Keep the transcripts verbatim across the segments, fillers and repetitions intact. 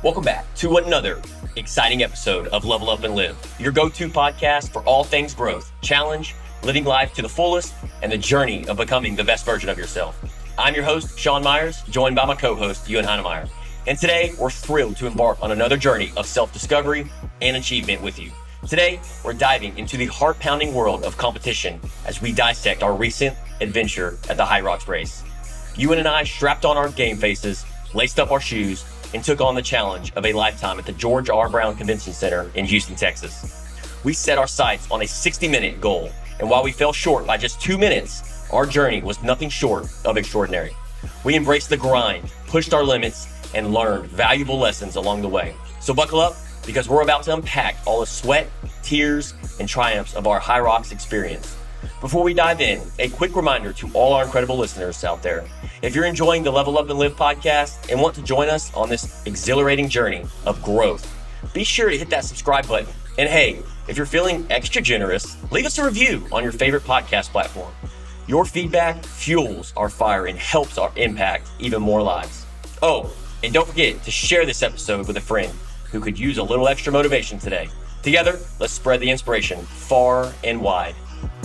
Welcome back to another exciting episode of Level Up and Live, your go-to podcast for all things growth, challenge, living life to the fullest, and the journey of becoming the best version of yourself. I'm your host, Sean Myers, joined by my co-host, Ewan Heinemeier. And today, we're thrilled to embark on another journey of self-discovery and achievement with you. Today, we're diving into the heart-pounding world of competition as we dissect our recent adventure at the Hyrox race. Ewan and I strapped on our game faces, laced up our shoes, and took on the challenge of a lifetime at the George R. Brown Convention Center in Houston, Texas. We set our sights on a sixty-minute goal, and while we fell short by just two minutes, our journey was nothing short of extraordinary. We embraced the grind, pushed our limits, and learned valuable lessons along the way. So buckle up, because we're about to unpack all the sweat, tears, and triumphs of our Hyrox experience. Before we dive in, a quick reminder to all our incredible listeners out there. If you're enjoying the Level Up and Live podcast and want to join us on this exhilarating journey of growth, be sure to hit that subscribe button. And hey, if you're feeling extra generous, leave us a review on your favorite podcast platform. Your feedback fuels our fire and helps our impact even more lives. Oh, and don't forget to share this episode with a friend who could use a little extra motivation today. Together, let's spread the inspiration far and wide.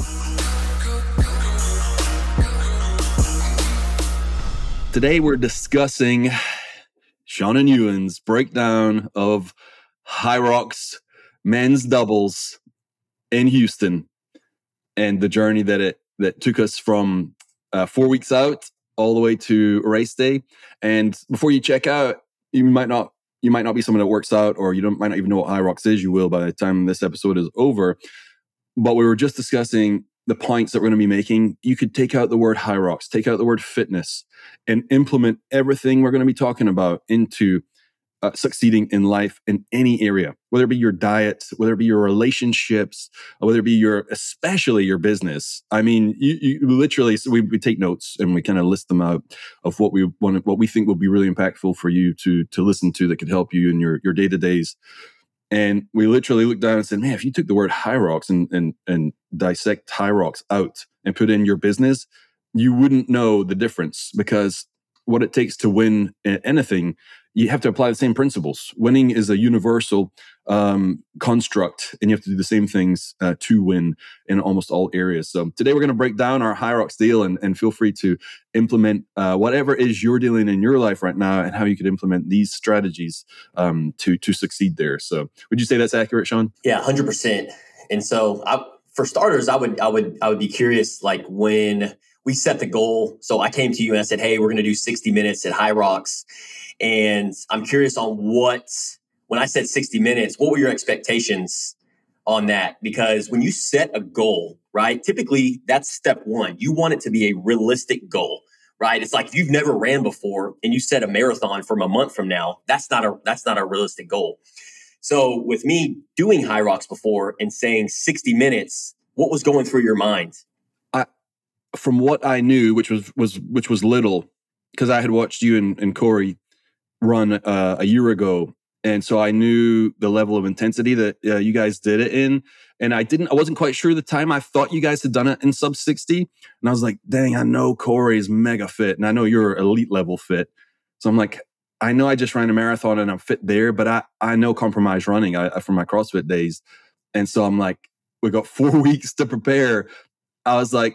Today we're discussing Sean and Ewan's breakdown of Hyrox men's doubles in Houston and the journey that it that took us from uh, four weeks out all the way to race day. And before you check out, you might not you might not be someone that works out, or you don't might not even know what Hyrox is. You will by the time this episode is over. But we were just discussing the points that we're going to be making. You could take out the word Hyrox, take out the word fitness, and implement everything we're going to be talking about into uh, succeeding in life in any area, whether it be your diet, whether it be your relationships, whether it be your, especially your business. I mean, you, you literally, so we, we take notes and we kind of list them out of what we want, what we think will be really impactful for you to to listen to that could help you in your your day to days. And we literally looked down and said, man, if you took the word Hyrox and, and, and dissect Hyrox out and put in your business, you wouldn't know the difference, because what it takes to win anything, you have to apply the same principles. Winning is a universal um, construct, and you have to do the same things uh, to win in almost all areas. So today we're going to break down our Hyrox deal, and, and feel free to implement uh, whatever is you're dealing in your life right now, and how you could implement these strategies um, to to succeed there. So would you say that's accurate, Sean? Yeah, one hundred percent. And so I, for starters, I would I would I would be curious, like when we set the goal. So I came to you and I said, hey, we're going to do sixty minutes at Hyrox. And I'm curious on what, when I said sixty minutes, what were your expectations on that? Because when you set a goal, right, typically that's step one. You want it to be a realistic goal, right? It's like if you've never ran before and you set a marathon from a month from now, that's not a, that's not a realistic goal. So with me doing Hyrox before and saying sixty minutes, what was going through your mind? I, from what I knew, which was, was, which was little, because I had watched you and, and Corey run uh, a year ago, and so I knew the level of intensity that uh, you guys did it in, and I didn't I wasn't quite sure at the time. I thought you guys had done it in sub sixty, and I was like, dang, I know Corey is mega fit, and I know you're elite level fit, so I'm like, I know I just ran a marathon and I'm fit there, but I I know compromise running I, from my CrossFit days, and so I'm like, we got four weeks to prepare. I was like,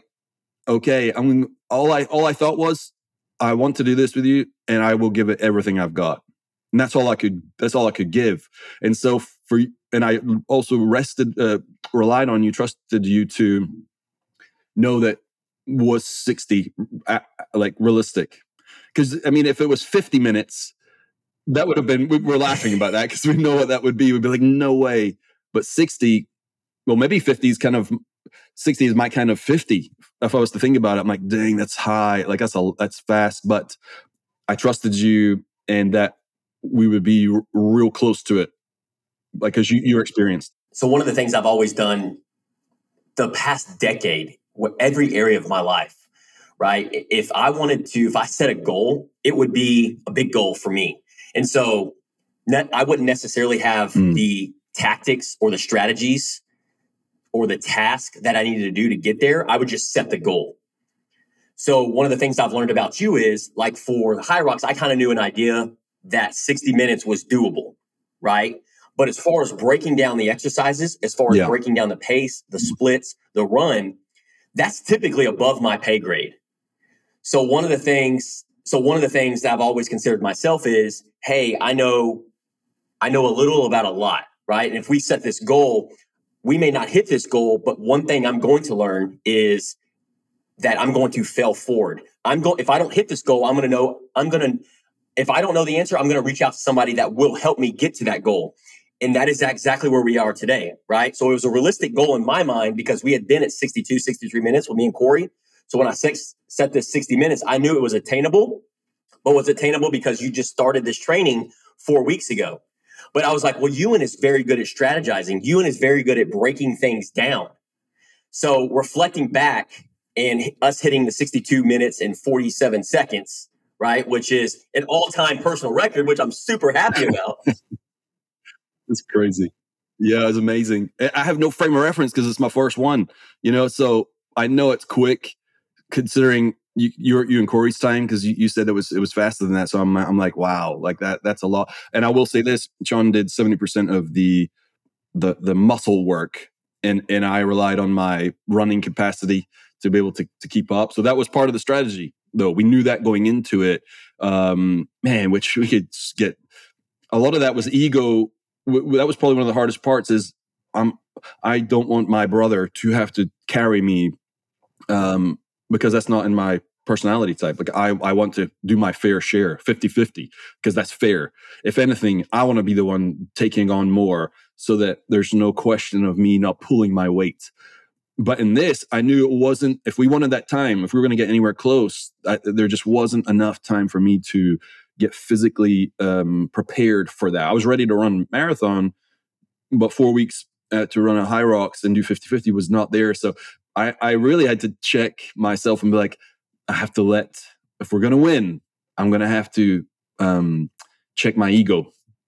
okay, I'm all I all I thought was, I want to do this with you, and I will give it everything I've got. And that's all I could, that's all I could give. And so for, and I also rested, uh, relied on you, trusted you to know that was sixty, uh, like realistic. Because I mean, if it was fifty minutes, that would have been, we were laughing about that because we know what that would be. We'd be like, no way. But sixty, well, maybe fifty is kind of, sixty is my kind of fifty. If I was to think about it, I'm like, dang, that's high. Like that's a, that's fast. But I trusted you, and that we would be r- real close to it, like because you you're experienced. So one of the things I've always done the past decade, every area of my life, right? If I wanted to, if I set a goal, it would be a big goal for me. And so ne- I wouldn't necessarily have mm. the tactics or the strategies or the task that I needed to do to get there. I would just set the goal. So one of the things I've learned about you is, like for the Hyrox, I kind of knew an idea that sixty minutes was doable, right? But as far as breaking down the exercises, as far as Yeah. breaking down the pace, the splits, the run, that's typically above my pay grade. So one of the things, so one of the things that I've always considered myself is, hey, I know, I know a little about a lot, right? And if we set this goal, we may not hit this goal, but one thing I'm going to learn is that I'm going to fail forward. I'm going, if I don't hit this goal, I'm going to know, I'm going to, if I don't know the answer, I'm going to reach out to somebody that will help me get to that goal. And that is exactly where we are today, right? So it was a realistic goal in my mind because we had been at sixty-two, sixty-three minutes with me and Corey. So when I set, set this sixty minutes, I knew it was attainable, but was attainable because you just started this training four weeks ago. But I was like, well, Ewan is very good at strategizing. Ewan is very good at breaking things down. So reflecting back and us hitting the sixty-two minutes and forty-seven seconds, right? Which is an all-time personal record, which I'm super happy about. It's crazy. Yeah, it's amazing. I have no frame of reference because it's my first one, you know, so I know it's quick considering you, you, you and Corey's time, because you, you said it was it was faster than that. So I'm I'm like, wow, like that that's a lot. And I will say this, Sean did seventy percent of the the the muscle work, and and I relied on my running capacity to be able to to keep up. So that was part of the strategy, though. We knew that going into it, um, man, which we could get. A lot of that was ego. W- that was probably one of the hardest parts. Is I'm I don't want my brother to have to carry me, um, because that's not in my personality type. Like I, I want to do my fair share, fifty-fifty, because that's fair. If anything, I want to be the one taking on more so that there's no question of me not pulling my weight. But in this, I knew it wasn't, if we wanted that time, if we were going to get anywhere close, I, there just wasn't enough time for me to get physically um, prepared for that. I was ready to run marathon, but four weeks uh, to run a High Rocks and do fifty-fifty was not there. So I, I really had to check myself and be like, I have to let, if we're going to win, I'm going to have to um, check my ego.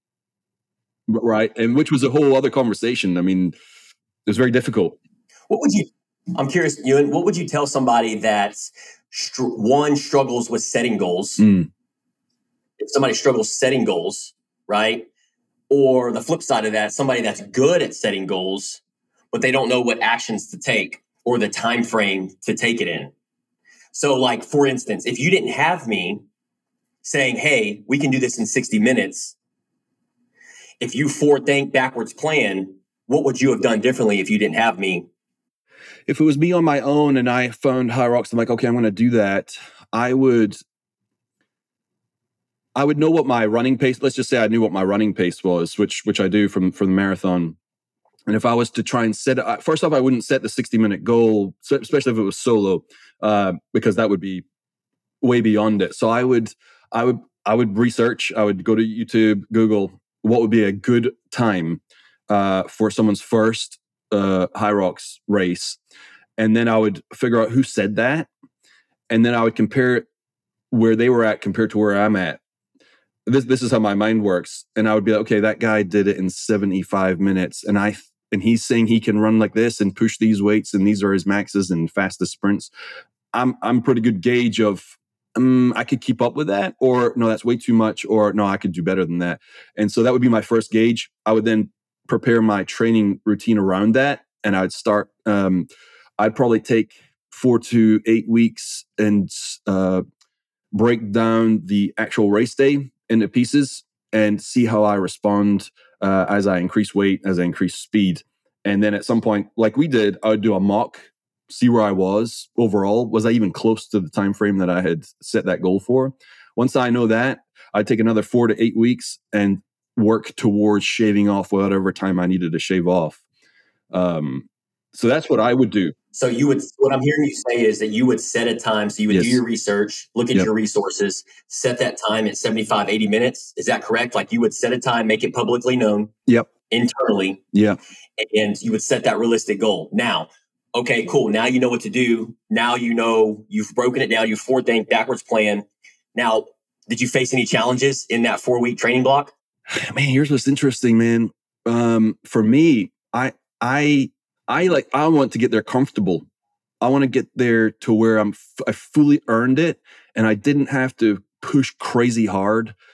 Right. And which was a whole other conversation. I mean, it was very difficult. What would you, I'm curious, Ewan, what would you tell somebody that str- one struggles with setting goals? Mm. If somebody struggles setting goals, right? Or the flip side of that, somebody that's good at setting goals, but they don't know what actions to take or the time frame to take it in. So like, for instance, if you didn't have me saying, hey, we can do this in sixty minutes, if you forward think backwards plan, what would you have done differently if you didn't have me? If it was me on my own and I found High Rocks, I'm like, okay, I'm going to do that. I would, I would know what my running pace, let's just say I knew what my running pace was, which, which I do from, from the marathon. And if I was to try and set it, first off, I wouldn't set the sixty minute goal, especially if it was solo, uh, because that would be way beyond it. So I would, I would, I would research, I would go to YouTube, Google what would be a good time uh, for someone's first uh, High Rocks race. And then I would figure out who said that. And then I would compare where they were at compared to where I'm at. This this is how my mind works. And I would be like, okay, that guy did it in seventy-five minutes. And I and he's saying he can run like this and push these weights, and these are his maxes and fastest sprints. I'm I'm pretty good gauge of um, I could keep up with that, or no, that's way too much, or no, I could do better than that. And so that would be my first gauge. I would then prepare my training routine around that, and I'd start. Um, I'd probably take four to eight weeks and uh, break down the actual race day into pieces and see how I respond uh, as I increase weight, as I increase speed. And then at some point, like we did, I would do a mock, see where I was overall. Was I even close to the time frame that I had set that goal for? Once I know that, I'd take another four to eight weeks and work towards shaving off whatever time I needed to shave off. Um, so that's what I would do. So you would, what I'm hearing you say is that you would set a time. So you would Yes. do your research, look at Yep. your resources, set that time at seventy-five, eighty minutes. Is that correct? Like you would set a time, make it publicly known Yep. internally, Yeah. and you would set that realistic goal. Now, okay, cool. Now you know what to do. Now you know you've broken it down. You've forward think, backwards plan. Now, did you face any challenges in that four week training block? Man, here's what's interesting, man. Um, for me, I, I, I like, I want to get there comfortable. I want to get there to where I'm, f- I fully earned it, and I didn't have to push crazy hard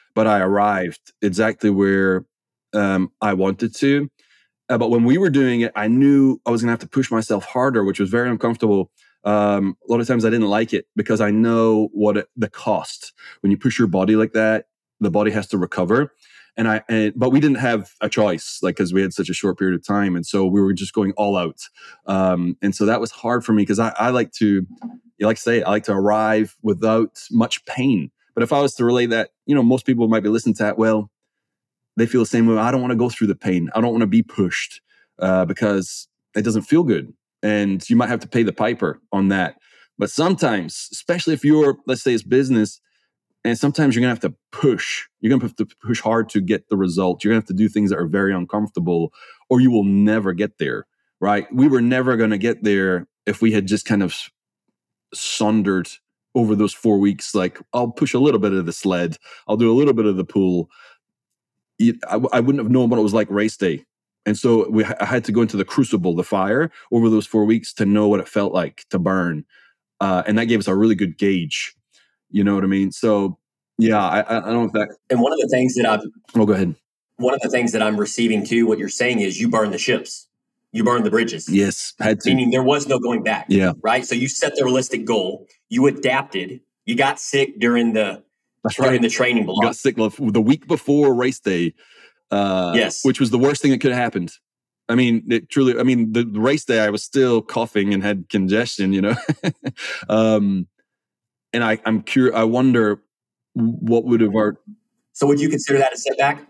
but I arrived exactly where um, I wanted to. Uh, but when we were doing it, I knew I was going to have to push myself harder, which was very uncomfortable. Um, a lot of times I didn't like it because I know what it, the cost when you push your body like that, the body has to recover. And I, and, but we didn't have a choice, like, because we had such a short period of time. And so we were just going all out. Um, and so that was hard for me because I, I like to, you like to say, I like to arrive without much pain. But if I was to relate that, you know, most people might be listening to that. Well, they feel the same way. I don't want to go through the pain. I don't want to be pushed uh, because it doesn't feel good. And you might have to pay the piper on that. But sometimes, especially if you're, let's say it's business, and sometimes you're going to have to push. You're going to have to push hard to get the result. You're going to have to do things that are very uncomfortable, or you will never get there, right? We were never going to get there if we had just kind of sauntered over those four weeks. Like, I'll push a little bit of the sled. I'll do a little bit of the pool. I, I wouldn't have known what it was like race day. And so we, I had to go into the crucible, the fire, over those four weeks to know what it felt like to burn. Uh, and that gave us a really good gauge. You know what I mean? So, yeah, I, I don't know if that... And one of the things that I've... Oh, go ahead. One of the things that I'm receiving too, what you're saying is you burn the ships. You burn the bridges. Yes, had to. Meaning there was no going back. Yeah. Right? So you set the realistic goal. You adapted. You got sick during the... That's during right. the training block. Got sick the week before race day. Uh, yes. Which was the worst thing that could have happened. I mean, it truly, I mean, the, the race day, I was still coughing and had congestion, you know? um, and I, I'm curious, I wonder what would have our... So would you consider that a setback?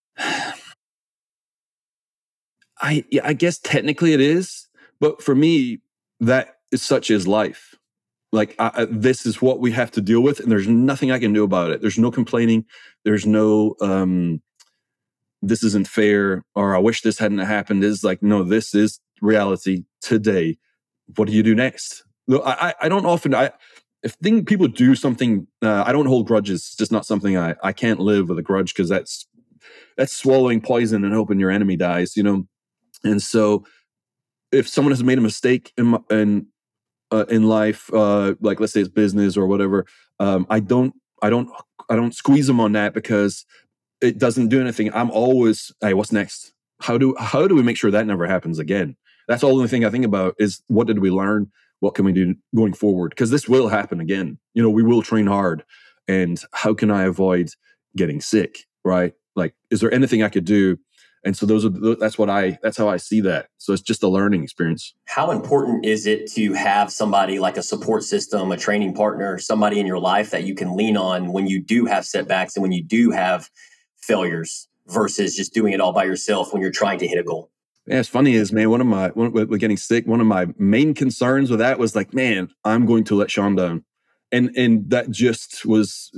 I, yeah, I guess technically it is, but for me, that is such is life. Like, I, this is what we have to deal with, and there's nothing I can do about it. There's no complaining. There's no, um, this isn't fair, or I wish this hadn't happened. Is like, no, this is reality today. What do you do next? No, I, I don't often, I, if think people do something, uh, I don't hold grudges. It's just not something I, I can't live with a grudge, because that's, that's swallowing poison and hoping your enemy dies, you know? And so if someone has made a mistake in, my, in, Uh, in life, uh, like let's say it's business or whatever, um, I don't, I don't, I don't squeeze them on that, because it doesn't do anything. I'm always, hey, what's next? How do, how do we make sure that never happens again? That's the only thing I think about is, what did we learn? What can we do going forward? Because this will happen again. You know, we will train hard, and how can I avoid getting sick? Right? Like, is there anything I could do? And so those are, that's what I, that's how I see that. So it's just a learning experience. How important is it to have somebody like a support system, a training partner, somebody in your life that you can lean on when you do have setbacks and when you do have failures, versus just doing it all by yourself when you're trying to hit a goal? Yeah, it's funny is, man, one of my, one, with getting sick, one of my main concerns with that was like, man, I'm going to let Sean down. And, and that just was,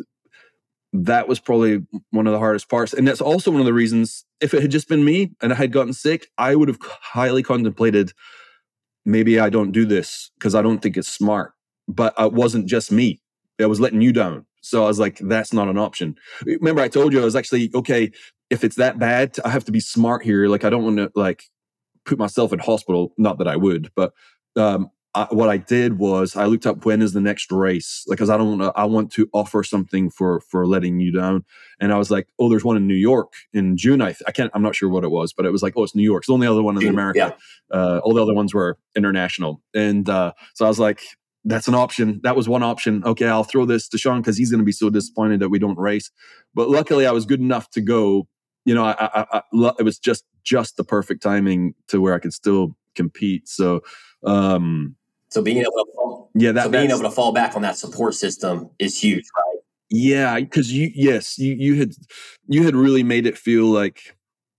that was probably one of the hardest parts. And that's also one of the reasons, if it had just been me and I had gotten sick, I would have highly contemplated, maybe I don't do this because I don't think it's smart. But it wasn't just me. I was letting you down. So I was like, that's not an option. Remember, I told you I was actually, okay, if it's that bad, I have to be smart here. Like, I don't want to like put myself in hospital. Not that I would, but um, I, what I did was I looked up, when is the next race? Like, cause I don't want to, I want to offer something for, for letting you down. And I was like, oh, there's one in New York in June. I, th- I can't, I'm not sure what it was, but it was like, oh, it's New York. It's the only other one in June, America. yeah. Uh, all the other ones were international. And uh, so I was like, that's an option. That was one option. Okay, I'll throw this to Sean because he's going to be so disappointed that we don't race. But luckily I was good enough to go. You know, I, I, I, it was just, just the perfect timing to where I could still compete. So, um, So being able to fall, yeah, that, so being able to fall back on that support system is huge, right? Yeah, because you, yes, you you had you had really made it feel like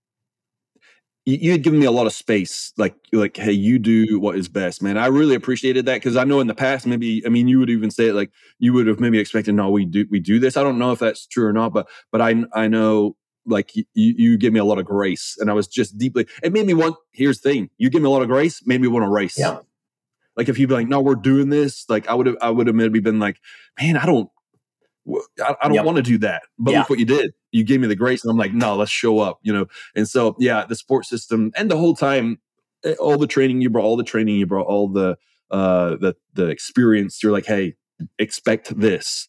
you, you had given me a lot of space. Like like, hey, you do what is best, man. I really appreciated that, because I know in the past, maybe, I mean, you would even say it like you would have maybe expected, no, we do we do this. I don't know if that's true or not, but but I I know. Like you, you give me a lot of grace, and I was just deeply. It made me want. Here's the thing: you give me a lot of grace, made me want to race. Yeah. Like if you'd be like, no, we're doing this. Like I would have, I would have maybe been like, man, I don't, I, I don't Yep. want to do that. But Yeah. look what you did. You gave me the grace, and I'm like, no, let's show up. You know. And so yeah, the support system, and the whole time, all the training you brought, all the training you brought, all the uh the the experience. You're like, hey, expect this.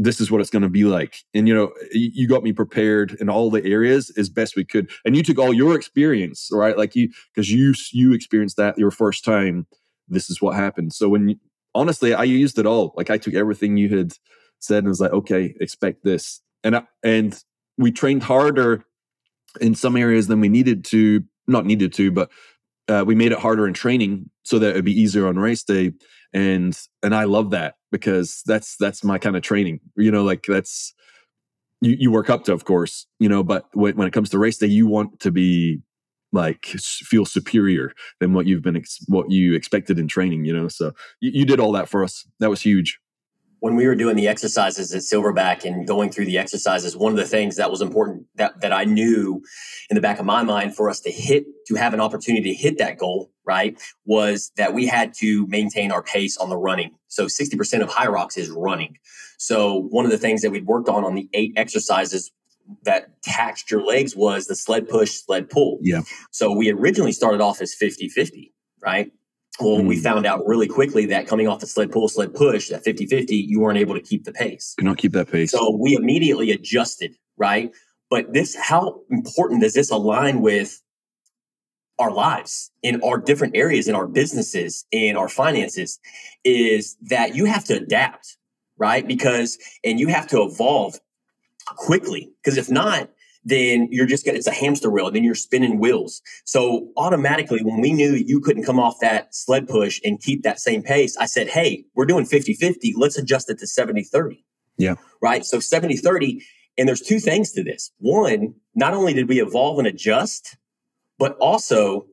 this is what it's going to be like. And, you know, you got me prepared in all the areas as best we could. And you took all your experience, right? Like you, because you, you experienced that your first time, this is what happened. So when, you, honestly, I used it all. Like I took everything you had said and was like, okay, expect this. And, I, and we trained harder in some areas than we needed to, not needed to, but uh, we made it harder in training so that it'd be easier on race day. And, and I love that because that's, that's my kind of training, you know, like that's, you, you work up to, of course, you know, but when, when it comes to race day, you want to be like, feel superior than what you've been, ex- what you expected in training, you know? So you, you did all that for us. That was huge. When we were doing the exercises at Silverback and going through the exercises, one of the things that was important that, that I knew in the back of my mind for us to hit, to have an opportunity to hit that goal, right, was that we had to maintain our pace on the running. So sixty percent of Hyrox is running. So one of the things that we'd worked on on the eight exercises that taxed your legs was the sled push, sled pull. Yeah. So we originally started off as fifty-fifty, right? Well, mm. we found out really quickly that coming off the sled pull, sled push, that fifty-fifty, you weren't able to keep the pace. Cannot keep that pace. So we immediately adjusted, right? But this, how important does this align with our lives in our different areas, in our businesses, in our finances, is that you have to adapt, right? Because, and you have to evolve quickly. Because if not, then you're just going to, it's a hamster wheel, and then you're spinning wheels. So automatically, when we knew you couldn't come off that sled push and keep that same pace, I said, hey, we're doing fifty-fifty. Let's adjust it to seventy thirty. Yeah. Right. So seventy thirty. And there's two things to this. One, not only did we evolve and adjust, but also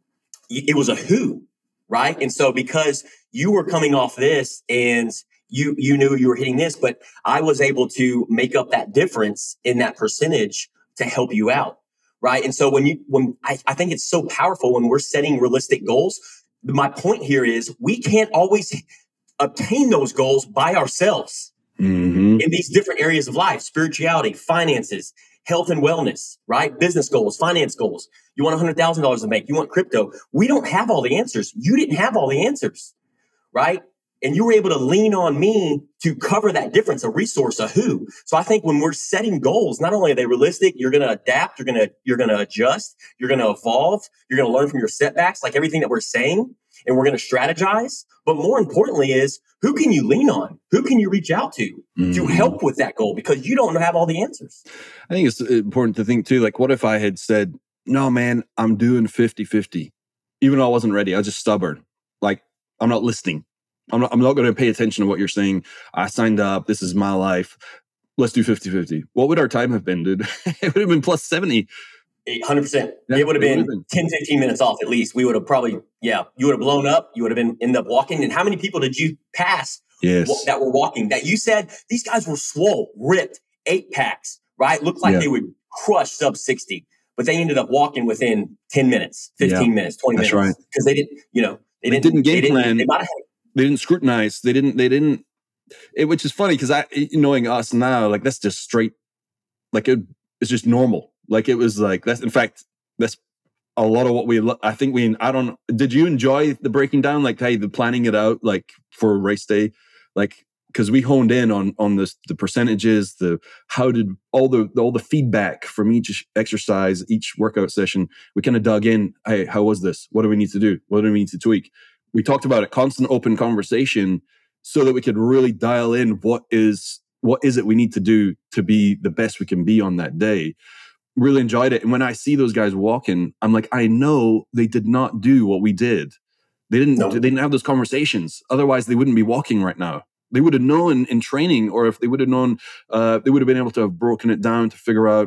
it was a who, right? And so because you were coming off this and you, you knew you were hitting this, but I was able to make up that difference in that percentage to help you out, right? And so when you, when I, I think it's so powerful when we're setting realistic goals. My point here is we can't always obtain those goals by ourselves mm-hmm. in these different areas of life: spirituality, finances, health and wellness, right? Business goals, finance goals. You want one hundred thousand dollars to make, you want crypto. We don't have all the answers. You didn't have all the answers, right? And you were able to lean on me to cover that difference, a resource, a who. So I think when we're setting goals, not only are they realistic, you're going to adapt, you're going to, you're going to adjust, you're going to evolve, you're going to learn from your setbacks, like everything that we're saying, and we're going to strategize. But more importantly is, who can you lean on? Who can you reach out to mm-hmm. to help with that goal? Because you don't have all the answers. I think it's important to think too, like, what if I had said, no, man, I'm doing fifty-fifty, even though I wasn't ready. I was just stubborn. Like, I'm not listening. I'm not, I'm not going to pay attention to what you're saying. I signed up. This is my life. Let's do fifty-fifty. What would our time have been, dude? It would have been plus seventy. one hundred percent. Yeah, it would have been, been ten, fifteen minutes off at least. We would have probably, yeah, you would have blown up. You would have been ended up walking. And how many people did you pass yes. w- that were walking that you said these guys were swole, ripped, eight packs, right? Looked like yeah. they would crush sub sixty, but they ended up walking within ten minutes, fifteen yeah, minutes, twenty that's minutes. Right. Because they didn't, you know, they, they didn't, didn't game they plan. Didn't, they, they didn't scrutinize. They didn't, they didn't, it, which is funny because I, knowing us now, like that's just straight, like it, it's just normal. Like it was like, that's, in fact, that's a lot of what we, I think we, I don't, did you enjoy the breaking down? Like, hey, the planning it out, like for race day, like, because we honed in on, on this, the percentages, the, how did all the, all the feedback from each exercise, each workout session, we kind of dug in. Hey, how was this? What do we need to do? What do we need to tweak? We talked about it, constant open conversation so that we could really dial in what is, what is it we need to do to be the best we can be on that day. Really enjoyed it. And when I see those guys walking, I'm like, I know they did not do what we did. They didn't, no. they didn't have those conversations. Otherwise they wouldn't be walking right now. They would have known in training, or if they would have known, uh, they would have been able to have broken it down to figure out,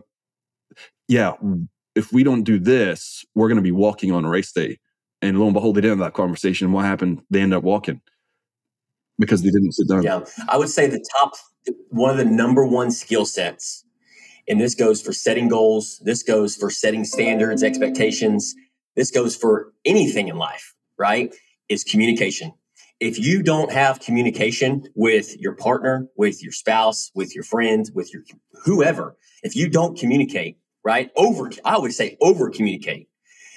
yeah, if we don't do this, we're going to be walking on race day. And lo and behold, they didn't have that conversation. What happened? They ended up walking because they didn't sit down. Yeah, I would say the top, one of the number one skill sets, and this goes for setting goals, this goes for setting standards, expectations, this goes for anything in life, right, is communication. If you don't have communication with your partner, with your spouse, with your friend, with your whoever, if you don't communicate, right, over, I would say over communicate,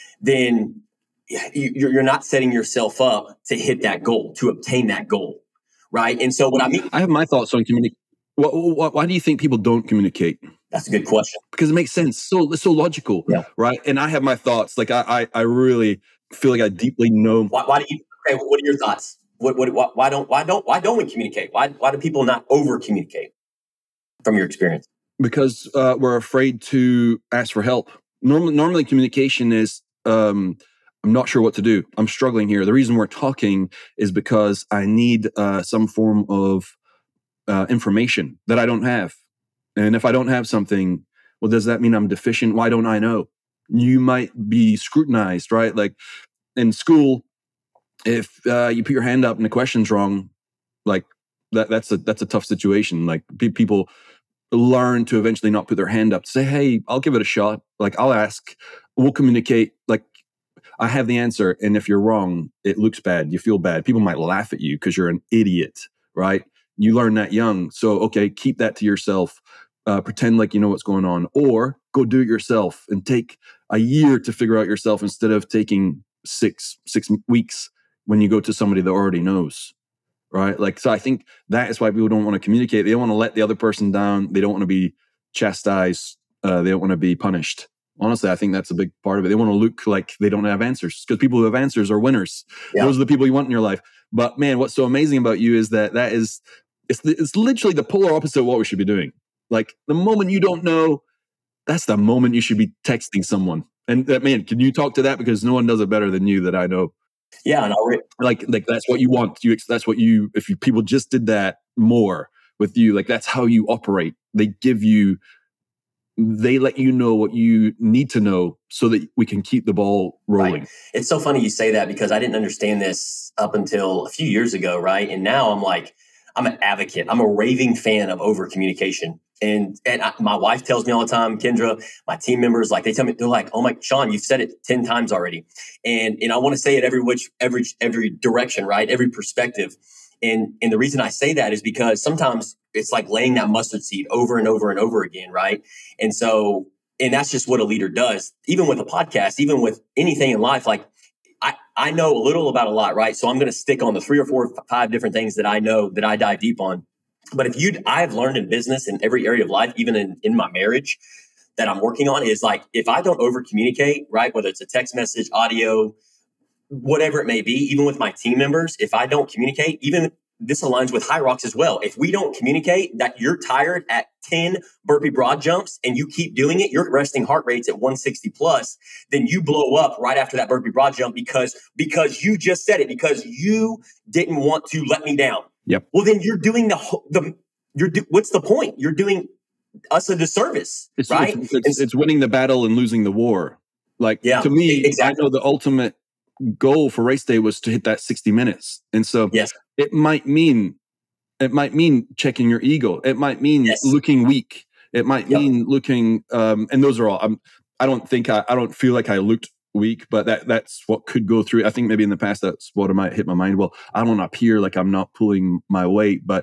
then you're not setting yourself up to hit that goal, to obtain that goal, right? And so what I mean, I have my thoughts on communication. Why, why, why do you think people don't communicate? That's a good question. Because it makes sense. So it's so logical, yeah. right? And I have my thoughts. Like I, I, I really feel like I deeply know. Why, why do you? Okay, what are your thoughts? What, what, why, why don't, why don't, why don't we communicate? Why, why do people not over communicate? From your experience, because uh, we're afraid to ask for help. Normally, normally communication is, um, I'm not sure what to do. I'm struggling here. The reason we're talking is because I need uh, some form of uh, information that I don't have. And if I don't have something, well, does that mean I'm deficient? Why don't I know? You might be scrutinized, right? Like in school, if uh, you put your hand up and the question's wrong, like that, that's a that's a tough situation. Like pe- people learn to eventually not put their hand up. Say, hey, I'll give it a shot. Like I'll ask. We'll communicate. Like I have the answer, and if you're wrong, it looks bad. You feel bad. People might laugh at you because you're an idiot, right? You learn that young. So okay, keep that to yourself. Uh, pretend like you know what's going on, or go do it yourself and take a year to figure out yourself instead of taking six six weeks when you go to somebody that already knows, right? Like, so I think that is why people don't want to communicate. They don't want to let the other person down. They don't want to be chastised. Uh, they don't want to be punished. Honestly, I think that's a big part of it. They want to look like they don't have answers because people who have answers are winners. Yeah. Those are the people you want in your life. But man, what's so amazing about you is that that is, it's, it's literally the polar opposite of what we should be doing. Like the moment you don't know, that's the moment you should be texting someone. And that, man, can you talk to that? Because no one does it better than you that I know. Yeah, and I'll re- like like that's what you want. You that's what you. If you, people just did that more with you, like that's how you operate. They give you, they let you know what you need to know so that we can keep the ball rolling. Right. It's so funny you say that because I didn't understand this up until a few years ago, right? And now I'm like, I'm an advocate. I'm a raving fan of over communication. And and I, my wife tells me all the time, Kendra, my team members, like they tell me, they're like, oh my, Sean, you've said it ten times already. And and I want to say it every which, every, every direction, right? Every perspective. And, and the reason I say that is because sometimes it's like laying that mustard seed over and over and over again, right? And so, and that's just what a leader does. Even with a podcast, even with anything in life, like I, I know a little about a lot, right? So I'm going to stick on the three or four, five different things that I know that I dive deep on. But if you, I've learned in business in every area of life, even in, in my marriage that I'm working on, is like, if I don't over communicate, right? Whether it's a text message, audio, whatever it may be, even with my team members, if I don't communicate, even this aligns with High Rocks as well. If we don't communicate that you're tired at ten burpee broad jumps and you keep doing it, your resting heart rate's at one sixty plus, then you blow up right after that burpee broad jump because, because you just said it, because you didn't want to let me down. Yep. Well, then you're doing the, the you're do, what's the point? You're doing us a disservice, it's, right? It's, it's, it's winning the battle and losing the war. Like yeah, to me, exactly. I know the ultimate goal for race day was to hit that sixty minutes. And so yes. it might mean, it might mean checking your ego. It might mean yes. looking weak. It might yep. mean looking, um, and those are all, I'm, I don't think I, I don't feel like I looked weak, but that that's what could go through. I think maybe in the past, that's what might hit my mind. Well, I don't appear like I'm not pulling my weight, but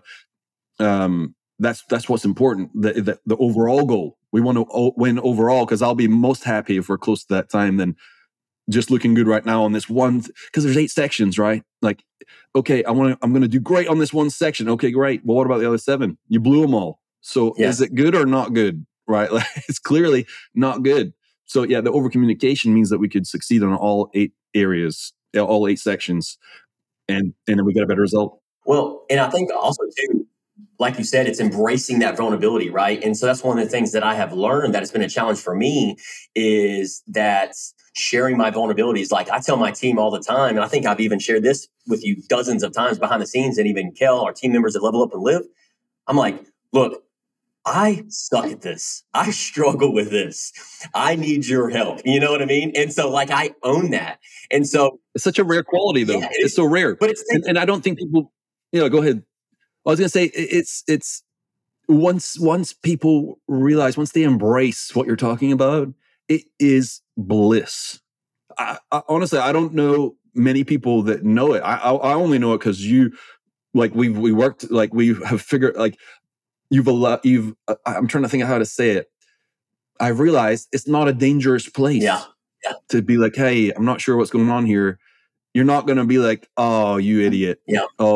um, that's, that's what's important. The, the, the overall goal, we want to win overall, because I'll be most happy if we're close to that time than just looking good right now on this one, because there's eight sections, right? Like, okay, I want to, I'm going to do great on this one section. Okay, great. Well, what about the other seven? You blew them all. So yeah. Is it good or not good? Right? Like, it's clearly not good. So yeah, the over communication means that we could succeed on all eight areas, all eight sections, and and then we get a better result. Well, and I think also too, like you said, it's embracing that vulnerability, right? And so that's one of the things that I have learned that has been a challenge for me, is that sharing my vulnerabilities. Like I tell my team all the time, and I think I've even shared this with you dozens of times behind the scenes, and even Kel, our team members that Level Up and Live. I'm like, look, I suck at this. I struggle with this. I need your help. You know what I mean? And so like I own that. And so it's such a rare quality though. Yeah, it it's so rare. But it's and, and I don't think people, you know, go ahead. I was going to say it's, it's once, once people realize, once they embrace what you're talking about, it is bliss. I, I, honestly, I don't know many people that know it. I, I, I only know it because you, like we've, we worked, like we have figured, like you've, allowed, you've, uh, I'm trying to think of how to say it. I've realized it's not a dangerous place yeah. Yeah. to be like, hey, I'm not sure what's going on here. You're not going to be like, oh, you idiot. Yeah. Oh,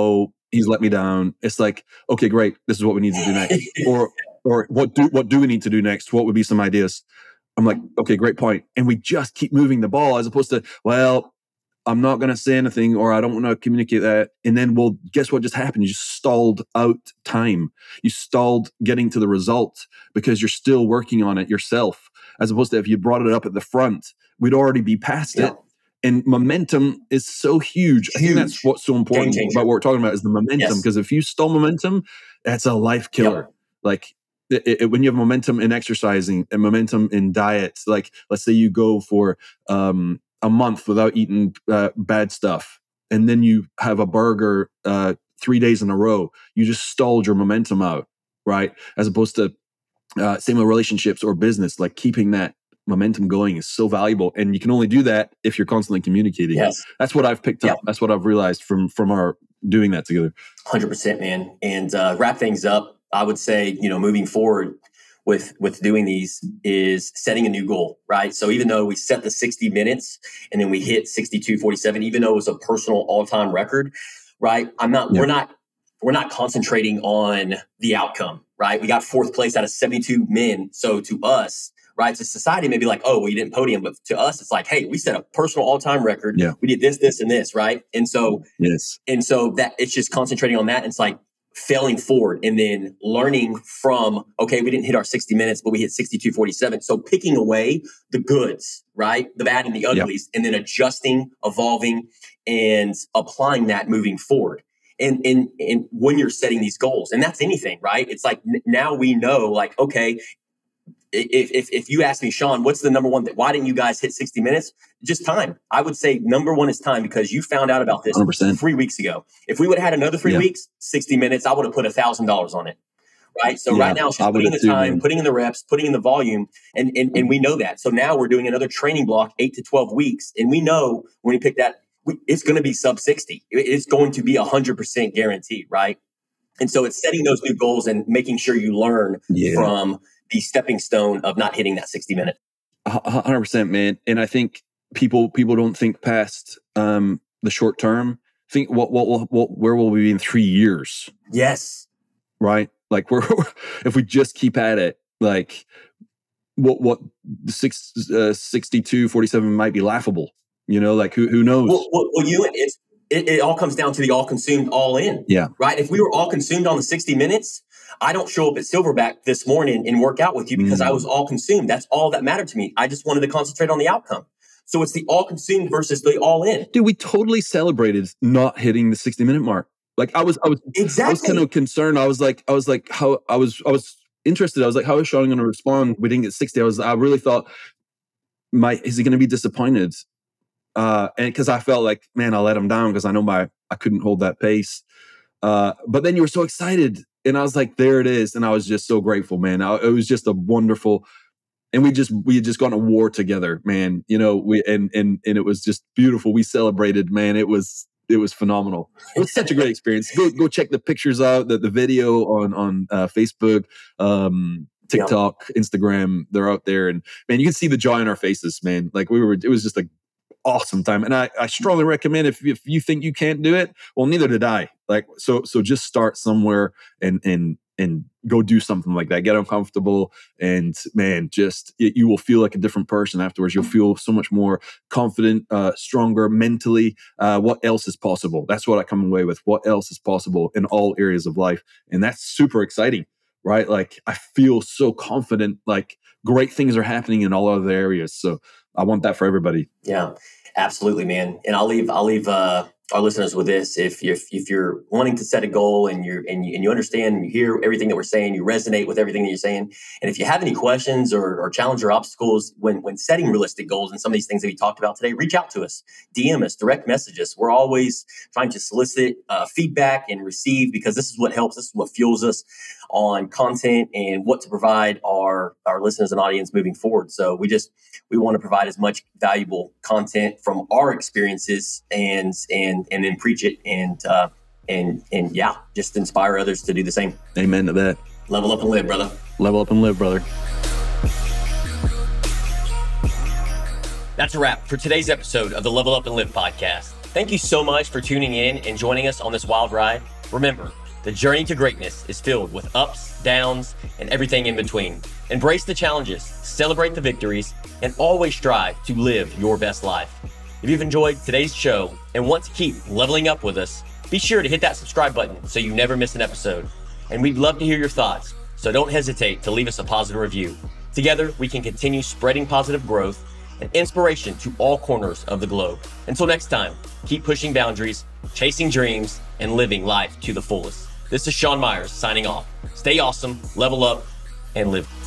he's let me down. It's like, okay, great. This is what we need to do next. or, or what do, what do we need to do next? What would be some ideas? I'm like, okay, great point. And we just keep moving the ball as opposed to, well, I'm not going to say anything, or I don't want to communicate that. And then, well, guess what just happened? You just stalled out time. You stalled getting to the result because you're still working on it yourself. As opposed to if you brought it up at the front, we'd already be past yeah. it. And momentum is so huge. huge. I think that's what's so important about what we're talking about is the momentum. Because yes. if you stall momentum, that's a life killer. Yep. Like it, it, when you have momentum in exercising and momentum in diets, like let's say you go for um, a month without eating uh, bad stuff, and then you have a burger uh, three days in a row, you just stalled your momentum out, right? As opposed to uh, same with relationships or business, like keeping that momentum going is so valuable, and you can only do that if you're constantly communicating. Yes. That's what I've picked up. Yeah. That's what I've realized from from our doing that together. one hundred percent, man. And uh, wrap things up, I would say, you know, moving forward with with doing these is setting a new goal, right? So even though we set the sixty minutes and then we hit sixty-two forty-seven, even though it was a personal all-time record, right? I'm not. Yeah. We're not. We're not concentrating on the outcome, right? We got fourth place out of seventy-two men. So to us, right, to society, maybe like, oh, well, you didn't podium. But to us, it's like, hey, we set a personal all-time record. Yeah. We did this, this, and this, right? And so, yes. And so that it's just concentrating on that. And it's like failing forward and then learning from, okay, we didn't hit our sixty minutes, but we hit sixty-two forty-seven. So picking away the goods, right? The bad and the uglies, yep. and then adjusting, evolving, and applying that moving forward. And, and, and when you're setting these goals, and that's anything, right? It's like n- now we know, like, okay, if, if if you ask me, Sean, what's the number one that why didn't you guys hit sixty minutes? Just time. I would say number one is time, because you found out about this one hundred percent three weeks ago. If we would have had another three yeah. weeks, sixty minutes, I would have put a thousand dollars on it. Right. So yeah, right now it's just putting in the too, time, man. putting in the reps, putting in the volume. And, and, and we know that. So now we're doing another training block, eight to twelve weeks. And we know when we pick that, we, it's going to be sub sixty. It's going to be a hundred percent guaranteed. Right. And so it's setting those new goals and making sure you learn yeah. from the stepping stone of not hitting that sixty minute. one hundred percent, man. And I think people people don't think past um, the short term. Think what what what, what where will we be in three years? Yes. Right. Like we're if we just keep at it, like what what the six uh, sixty-two forty-seven might be laughable. You know, like who who knows? Well, well, well you it's it, it all comes down to the all consumed, all in. Yeah. Right. If we were all consumed on the sixty minutes, I don't show up at Silverback this morning and work out with you because mm. I was all consumed. That's all that mattered to me. I just wanted to concentrate on the outcome. So it's the all consumed versus the all in. Dude, we totally celebrated not hitting the sixty minute mark. Like I was, I was, exactly. I was kind of concerned. I was like, I was like, how I was, I was interested. I was like, how is Sean going to respond? We didn't get sixty. I was, I really thought, my is he going to be disappointed? Uh, and because I felt like, man, I let him down because I know my I couldn't hold that pace. Uh, but then you were so excited. And I was like, there it is. And I was just so grateful, man. I, it was just a wonderful, and we just, we had just gone to war together, man. You know, we, and, and, and it was just beautiful. We celebrated, man. It was, it was phenomenal. It was such a great experience. Go, go check the pictures out, the, the video on, on uh, Facebook, um, TikTok, yeah. Instagram. They're out there. And man, you can see the joy in our faces, man. Like we were, it was just a awesome time. And I, I strongly recommend if, if you think you can't do it, well, neither did I. Like, so, so just start somewhere and, and, and go do something like that. Get uncomfortable. And man, just, it, you will feel like a different person afterwards. You'll feel so much more confident, uh, stronger mentally. Uh, what else is possible? That's what I come away with. What else is possible in all areas of life? And that's super exciting, right? Like I feel so confident, like great things are happening in all other areas. So I want that for everybody. Yeah, absolutely, man. And I'll leave, I'll leave, uh, our listeners with this. If you're, if you're wanting to set a goal and you're, and you, and you understand and you hear everything that we're saying, you resonate with everything that you're saying. And if you have any questions or, or challenge or obstacles when, when setting realistic goals and some of these things that we talked about today, reach out to us, D M us, direct message us. We're always trying to solicit uh, feedback and receive, because this is what helps. This is what fuels us on content and what to provide our, our listeners and audience moving forward. So we just, we want to provide as much valuable content from our experiences and, and, and then preach it and, uh, and, and yeah, just inspire others to do the same. Amen to that. Level up and live, brother. Level up and live, brother. That's a wrap for today's episode of the Level Up and Live podcast. Thank you so much for tuning in and joining us on this wild ride. Remember, the journey to greatness is filled with ups, downs, and everything in between. Embrace the challenges, celebrate the victories, and always strive to live your best life. If you've enjoyed today's show and want to keep leveling up with us, be sure to hit that subscribe button so you never miss an episode. And we'd love to hear your thoughts, so don't hesitate to leave us a positive review. Together, we can continue spreading positive growth and inspiration to all corners of the globe. Until next time, keep pushing boundaries, chasing dreams, and living life to the fullest. This is Sean Myers signing off. Stay awesome, level up, and live